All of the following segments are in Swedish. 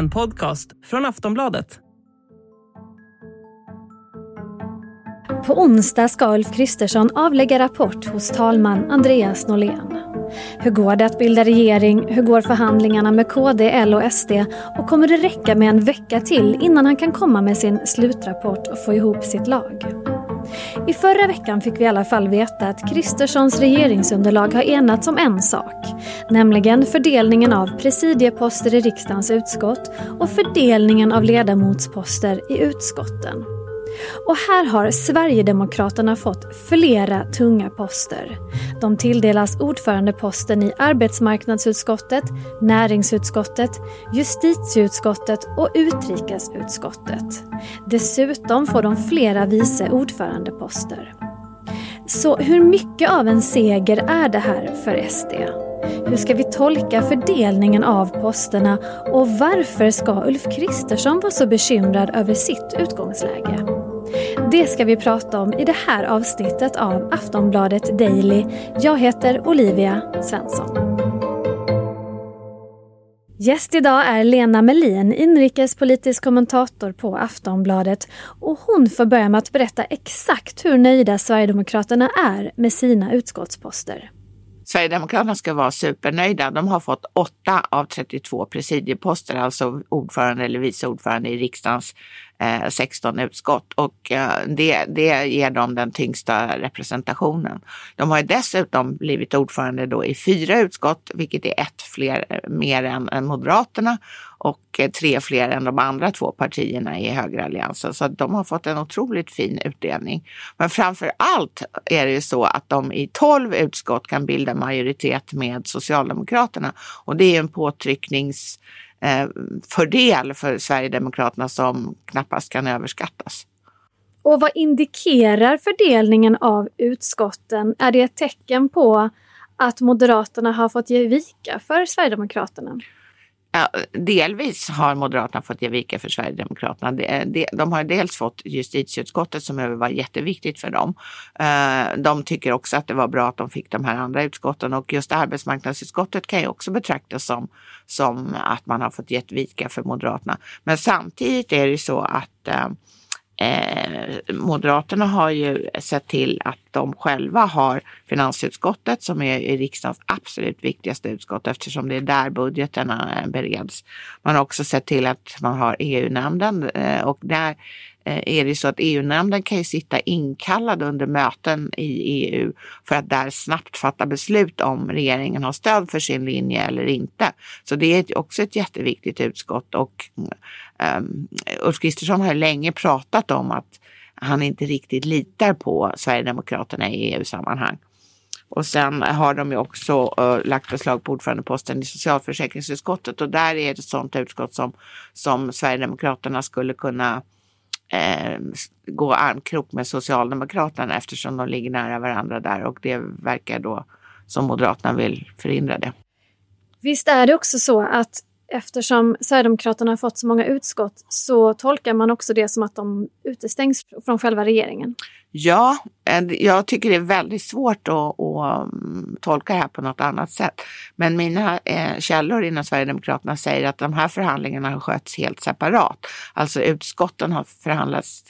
en podcast från Aftonbladet. På onsdag ska Ulf Kristersson avlägga rapport hos talman Andreas Norlén. Hur går det att bilda regering? Hur går förhandlingarna med KD, L och SD? Och kommer det räcka med en vecka till innan han kan komma med sin slutrapport och få ihop sitt lag? I förra veckan fick vi i alla fall veta att Kristerssons regeringsunderlag har enats om en sak, nämligen fördelningen av presidieposter i riksdagens utskott och fördelningen av ledamotsposter i utskotten. Och här har Sverigedemokraterna fått flera tunga poster. De tilldelas ordförandeposten i arbetsmarknadsutskottet, näringsutskottet, justitieutskottet och utrikesutskottet. Dessutom får de flera vice ordförandeposter. Så hur mycket av en seger är det här för SD? Hur ska vi tolka fördelningen av posterna och varför ska Ulf Kristersson vara så bekymrad över sitt utgångsläge? Det ska vi prata om i det här avsnittet av Aftonbladet Daily. Jag heter Olivia Svensson. Gäst idag är Lena Melin, inrikespolitisk kommentator på Aftonbladet. Och hon får börja med att berätta exakt hur nöjda Sverigedemokraterna är med sina utskottsposter. Sverigedemokraterna ska vara supernöjda. De har fått 8 av 32 presidieposter, alltså ordförande eller vice ordförande i riksdagens 16 utskott. Och det ger dem den tyngsta representationen. De har dessutom blivit ordförande då i 4 utskott, vilket är mer än Moderaterna och 3 fler än de andra 2 partierna i högeralliansen. Så de har fått en otroligt fin utdelning. Men framför allt är det ju så att de i 12 utskott kan bilda majoritet med Socialdemokraterna. Och det är en påtryckningsfördel för Sverigedemokraterna som knappast kan överskattas. Och vad indikerar fördelningen av utskotten? Är det ett tecken på att Moderaterna har fått ge vika för Sverigedemokraterna? Ja, delvis har Moderaterna fått ge vika för Sverigedemokraterna. De har dels fått justitieutskottet som var jätteviktigt för dem. De tycker också att det var bra att de fick de här andra utskotten, och just arbetsmarknadsutskottet kan ju också betraktas som att man har fått ge vika för Moderaterna. Men samtidigt är det så att Moderaterna har ju sett till att de själva har finansutskottet som är i riksdagens absolut viktigaste utskott, eftersom det är där budgeterna bereds. Man har också sett till att man har EU-nämnden, och där är det så att EU-nämnden kan ju sitta inkallad under möten i EU för att där snabbt fatta beslut om regeringen har stöd för sin linje eller inte. Så det är också ett jätteviktigt utskott, och Ulf Kristersson har länge pratat om att han inte riktigt litar på Sverigedemokraterna i EU-sammanhang. Och sen har de ju också lagt förslag på ordförandeposten i socialförsäkringsutskottet, och där är det ett sådant utskott som Sverigedemokraterna skulle kunna gå armkrok med Socialdemokraterna, eftersom de ligger nära varandra där, och det verkar då som Moderaterna vill förhindra det. Visst är det också så att eftersom Sverigedemokraterna har fått så många utskott så tolkar man också det som att de utestängs från själva regeringen? Ja, jag tycker det är väldigt svårt att tolka det här på något annat sätt. Men mina källor inom Sverigedemokraterna säger att de här förhandlingarna har skötts helt separat. Alltså utskotten har förhandlats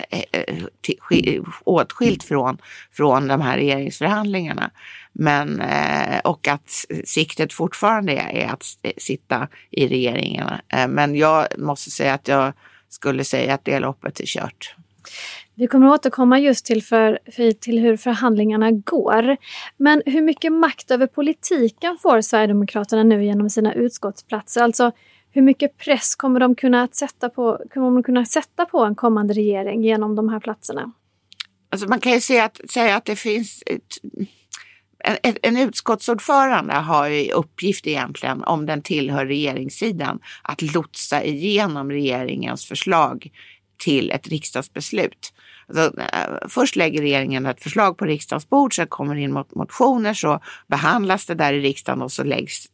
åtskilt från de här regeringsförhandlingarna. Men, och att siktet fortfarande är att sitta i regeringarna. Men jag måste säga att jag skulle säga att det loppet är kört. Vi kommer att återkomma just till hur förhandlingarna går. Men hur mycket makt över politiken får Sverigedemokraterna nu genom sina utskottsplatser? Alltså hur mycket press kommer de kunna sätta på en kommande regering genom de här platserna? Alltså man kan ju säga att det finns en utskottsordförande har ju uppgift egentligen, om den tillhör regeringssidan, att lotsa igenom regeringens förslag till ett riksdagsbeslut. Alltså, först lägger regeringen ett förslag på riksdagens bord, så kommer in motioner, så behandlas det där i riksdagen och så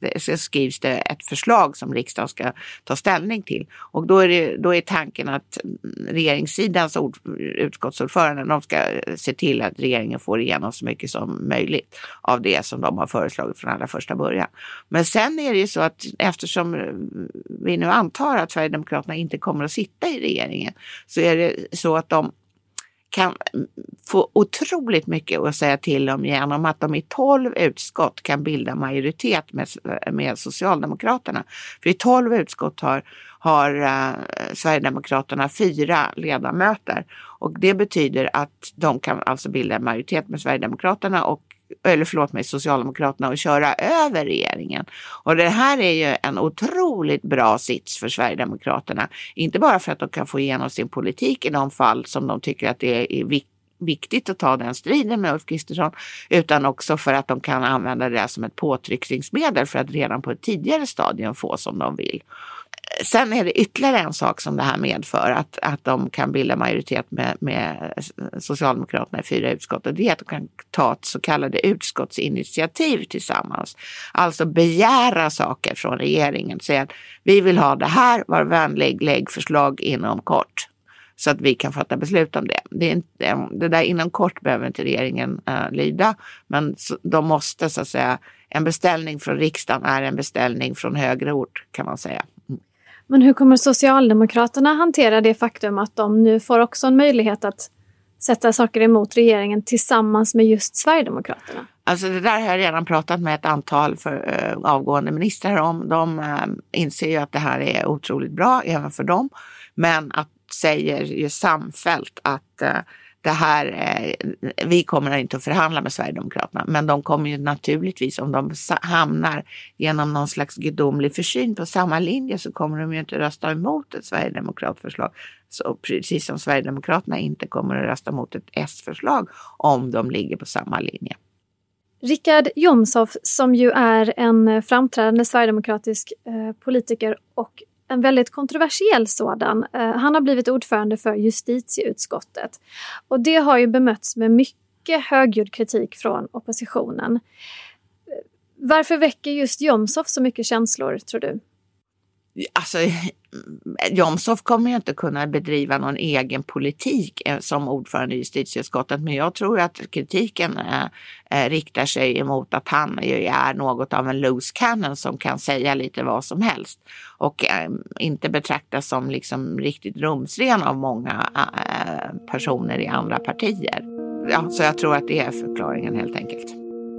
skrivs det ett förslag som riksdagen ska ta ställning till. Och då är tanken att regeringssidans utskottsordförande, de ska se till att regeringen får igenom så mycket som möjligt av det som de har föreslagit från allra första början. Men sen är det ju så att eftersom vi nu antar att Sverigedemokraterna inte kommer att sitta i regeringen, så är det så att de kan få otroligt mycket att säga till om genom att de i 12 utskott kan bilda majoritet med Socialdemokraterna. För i 12 utskott har Sverigedemokraterna 4 ledamöter, och det betyder att de kan alltså bilda majoritet med Sverigedemokraterna Socialdemokraterna och köra över regeringen. Och det här är ju en otroligt bra sits för Sverigedemokraterna. Inte bara för att de kan få igenom sin politik i de fall som de tycker att det är viktigt att ta den striden med Ulf Kristersson, utan också för att de kan använda det som ett påtryckningsmedel för att redan på ett tidigare stadium få som de vill. Sen är det ytterligare en sak som det här medför, att de kan bilda majoritet med Socialdemokraterna i 4 utskott, och det är att de kan ta ett så kallade utskottsinitiativ tillsammans. Alltså begära saker från regeringen, säga att vi vill ha det här, var vänlig, lägg förslag inom kort så att vi kan fatta beslut om det. Det där inom kort behöver inte regeringen lyda, men de måste så att säga, en beställning från riksdagen är en beställning från högre ort, kan man säga. Men hur kommer Socialdemokraterna hantera det faktum att de nu får också en möjlighet att sätta saker emot regeringen tillsammans med just Sverigedemokraterna? Alltså det där har jag redan pratat med ett antal avgående ministrar om. De inser ju att det här är otroligt bra även för dem, men att säger ju samfällt att det här, vi kommer inte att förhandla med Sverigedemokraterna, men de kommer ju naturligtvis, om de hamnar genom någon slags gudomlig försyn på samma linje, så kommer de ju inte rösta emot ett Sverigedemokratförslag. Så precis som Sverigedemokraterna inte kommer att rösta mot ett S-förslag om de ligger på samma linje. Richard Jomshof, som ju är en framträdande sverigedemokratisk politiker och en väldigt kontroversiell sådan. Han har blivit ordförande för justitieutskottet. Och det har ju bemötts med mycket högljudd kritik från oppositionen. Varför väcker just Jomshof så mycket känslor, tror du? Alltså, Jomshof kommer ju inte kunna bedriva någon egen politik som ordförande i justitieutskottet, men jag tror att kritiken riktar sig emot att han är något av en loose cannon som kan säga lite vad som helst och inte betraktas som liksom riktigt rumsren av många personer i andra partier. Ja, så jag tror att det är förklaringen helt enkelt.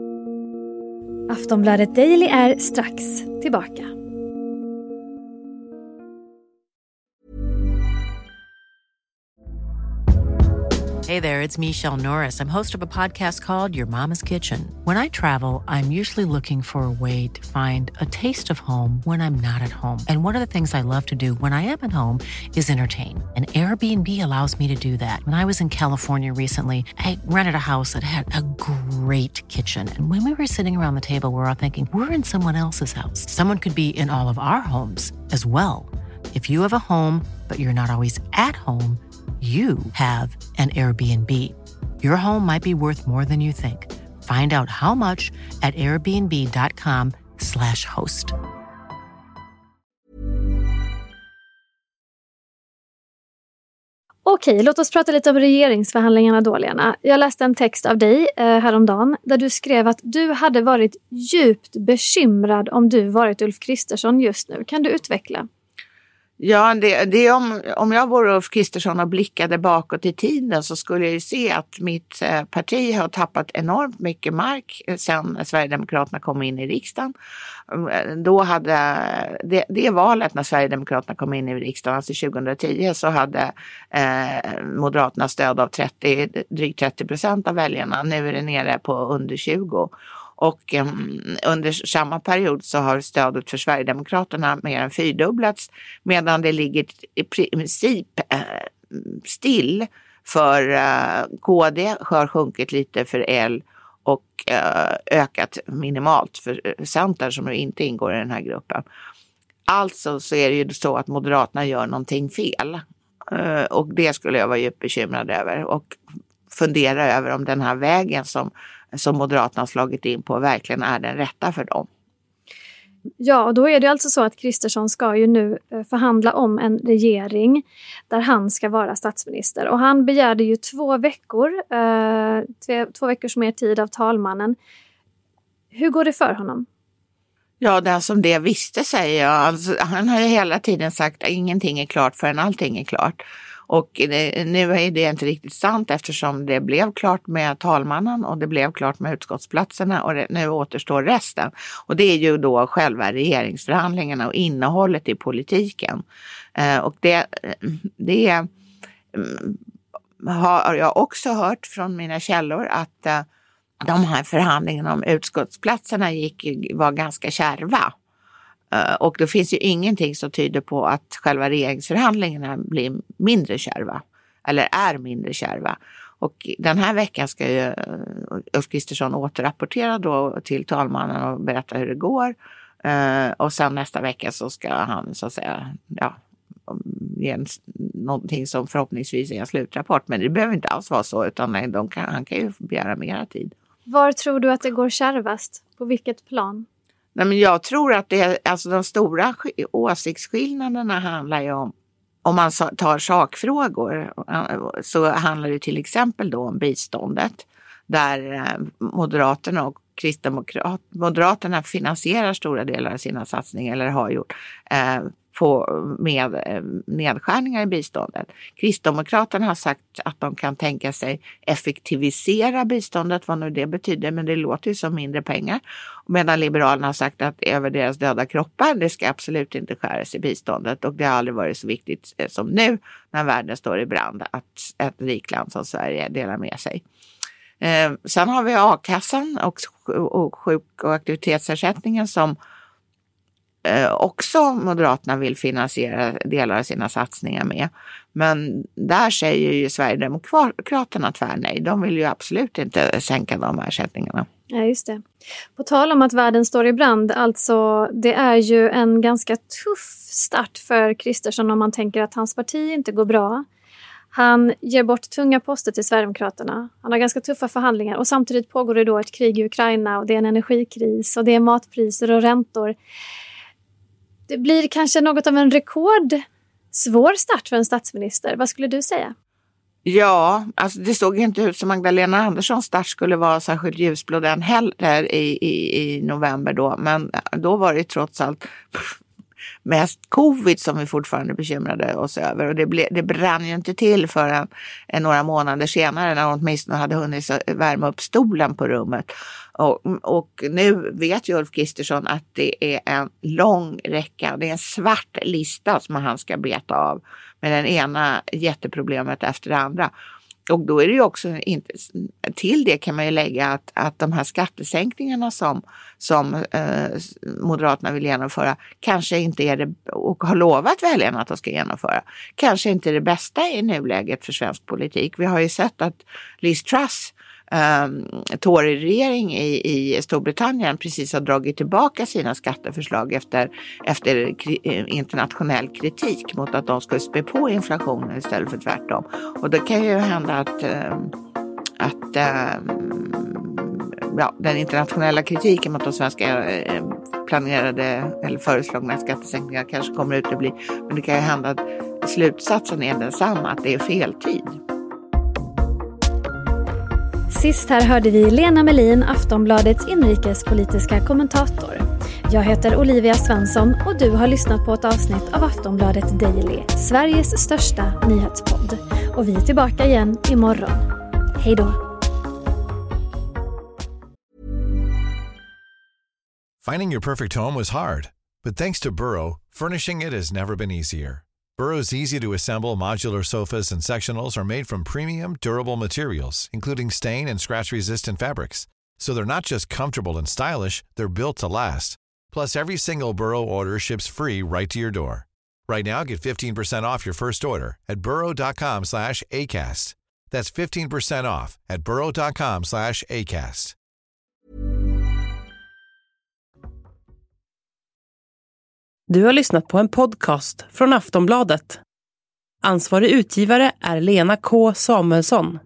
Aftonbladet Daily är strax tillbaka. Hey there, it's Michelle Norris. I'm host of a podcast called Your Mama's Kitchen. When I travel, I'm usually looking for a way to find a taste of home when I'm not at home. And one of the things I love to do when I am at home is entertain. And Airbnb allows me to do that. When I was in California recently, I rented a house that had a great kitchen. And when we were sitting around the table, we were all thinking, we're in someone else's house. Someone could be in all of our homes as well. If you have a home, but you're not always at home, you have an Airbnb. Your home might be worth more than you think. Find out how much at airbnb.com/host. Okej, låt oss prata lite om regeringsförhandlingarna då, Lena. Jag läste en text av dig häromdagen där du skrev att du hade varit djupt bekymrad om du varit Ulf Kristersson just nu. Kan du utveckla? Ja, det är om jag vore Ulf Kristersson och blickade bakåt i tiden, så skulle jag ju se att mitt parti har tappat enormt mycket mark sedan Sverigedemokraterna kom in i riksdagen. Då hade det valet när Sverigedemokraterna kom in i riksdagen, alltså 2010, så hade Moderaterna stöd av drygt 30% av väljarna. Nu är det nere på under 20%. Och under samma period så har stödet för Sverigedemokraterna mer än 4-dubblats, medan det ligger i princip still för KD, har sjunkit lite för L och ökat minimalt för Centern som nu inte ingår i den här gruppen. Alltså så är det ju så att Moderaterna gör någonting fel. Och det skulle jag vara djupt bekymrad över och fundera över om den här vägen som Moderaterna har slagit in på verkligen är den rätta för dem. Ja, och då är det alltså så att Kristersson ska ju nu förhandla om en regering där han ska vara statsminister. Och han begärde ju 2 veckors mer tid av talmannen. Hur går det för honom? Ja, den som det visste säger jag. Alltså, han har ju hela tiden sagt att ingenting är klart förrän allting är klart. Och nu är det inte riktigt sant eftersom det blev klart med talmannen och det blev klart med utskottsplatserna och nu återstår resten. Och det är ju då själva regeringsförhandlingarna och innehållet i politiken. Och det har jag också hört från mina källor att de här förhandlingarna om utskottsplatserna var ganska kärva. Och det finns ju ingenting som tyder på att själva regeringsförhandlingarna blir mindre kärva. Eller är mindre kärva. Och den här veckan ska ju Ulf Kristersson återrapportera då till talmannen och berätta hur det går. Och sen nästa vecka så ska han så att säga ge någonting som förhoppningsvis är en slutrapport. Men det behöver inte alls vara så utan han kan ju begära mera tid. Var tror du att det går kärvast? På vilket plan? Nej, men jag tror att alltså de stora åsiktsskillnaderna handlar ju om man tar sakfrågor så handlar det till exempel då om biståndet där Moderaterna och Moderaterna finansierar stora delar av sina satsningar eller har gjort med nedskärningar i biståndet. Kristdemokraterna har sagt att de kan tänka sig effektivisera biståndet, vad nu det betyder, men det låter ju som mindre pengar. Medan Liberalerna har sagt att över deras döda kroppar, det ska absolut inte skäras i biståndet och det har aldrig varit så viktigt som nu när världen står i brand att ett rikt land som Sverige delar med sig. Sen har vi a-kassan och sjuk- och aktivitetsersättningen som också Moderaterna vill finansiera delar av sina satsningar med. Men där säger ju Sverigedemokraterna tvärnej. De vill ju absolut inte sänka de ersättningarna. Ja, just det. På tal om att världen står i brand, alltså det är ju en ganska tuff start för Kristersson om man tänker att hans parti inte går bra. Han ger bort tunga poster till Sverigedemokraterna. Han har ganska tuffa förhandlingar och samtidigt pågår det då ett krig i Ukraina och det är en energikris och det är matpriser och räntor. Det blir kanske något av en rekordsvår start för en statsminister. Vad skulle du säga? Ja, alltså det såg inte ut som Magdalena Anderssons start skulle vara särskilt ljusblå den heller i november då. Men då var det trots allt mest covid som vi fortfarande bekymrade oss över. Och det brann ju inte till förrän några månader senare när hon åtminstone hade hunnit värma upp stolen på rummet. Och nu vet ju Ulf Kristersson att det är en lång räcka, det är en svart lista som han ska beta av med den ena jätteproblemet efter det andra. Och då är det ju också inte, till det kan man ju lägga att de här skattesänkningarna som Moderaterna vill genomföra kanske inte är det, och har lovat väljarna att de ska genomföra, kanske inte är det bästa i nuläget för svensk politik. Vi har ju sett att Liz Truss, Tory-regering i Storbritannien precis har dragit tillbaka sina skatteförslag efter internationell kritik mot att de skulle spä på inflationen istället för tvärtom. Och det kan ju hända att den internationella kritiken mot de svenska planerade eller föreslagna skattesänkningar kanske kommer ut att bli, men det kan ju hända att slutsatsen är densamma, att det är fel tid. Sist här hörde vi Lena Melin, Aftonbladets inrikespolitiska kommentator. Jag heter Olivia Svensson och du har lyssnat på ett avsnitt av Aftonbladet Daily, Sveriges största nyhetspodd. Och vi är tillbaka igen imorgon. Hej då! Finding your perfect home was hard, but thanks to Burrow, furnishing it has never been easier. Burrow's easy-to-assemble modular sofas and sectionals are made from premium, durable materials, including stain and scratch-resistant fabrics. So they're not just comfortable and stylish, they're built to last. Plus, every single Burrow order ships free right to your door. Right now, get 15% off your first order at burrow.com/ACAST. That's 15% off at burrow.com/ACAST. Du har lyssnat på en podcast från Aftonbladet. Ansvarig utgivare är Lena K. Samuelsson.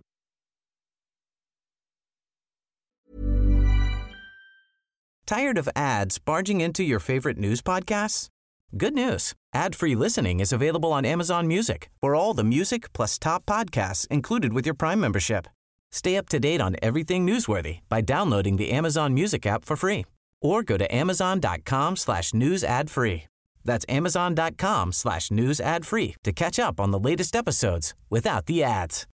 Tired of ads barging into your favorite news podcasts? Good news. Ad-free listening is available on Amazon Music for all the music plus top podcasts included with your Prime membership. Stay up to date on everything newsworthy by downloading the Amazon Music app for free or go to amazon.com/news ad free. That's amazon.com/news ad free to catch up on the latest episodes without the ads.